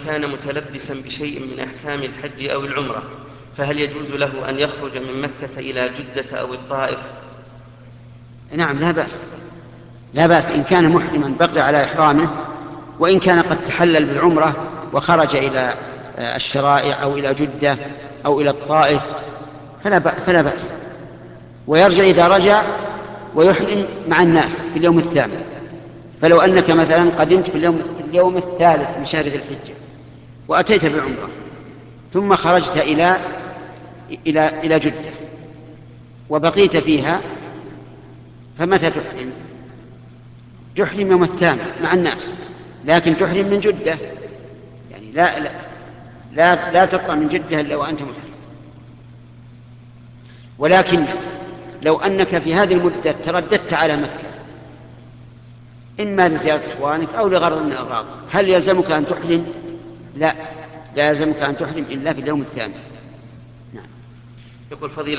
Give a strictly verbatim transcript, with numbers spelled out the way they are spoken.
كان متلبسا بشيء من أحكام الحج أو العمرة فهل يجوز له أن يخرج من مكة إلى جدة أو الطائف؟ نعم، لا بأس، لا بأس إن كان محرما بقي على إحرامه، وإن كان قد تحلل بالعمرة وخرج إلى الشرائع أو إلى جدة أو إلى الطائف فلا فلا بأس، ويرجع إذا رجع ويحرم مع الناس في اليوم الثامن. فلو أنك مثلا قدمت في اليوم, في اليوم الثالث من شهر ذي الحجة وأتيت بالعمرة ثم خرجت إلى إلى إلى جدة وبقيت فيها، فمتى تحرم؟ تحرم يوم الثامن مع الناس، لكن تحرم من جدة، يعني لا لا لا, لا تطلع من جدة إلا وأنت محرم. ولكن لو أنك في هذه المدة ترددت على مكة إما لزيارة إخوانك أو لغرض من الأغراض، هل يلزمك أن تحرم؟ لا، لا يلزمك أن تحرم إلا في اليوم الثامن. نعم. يقول فضيلة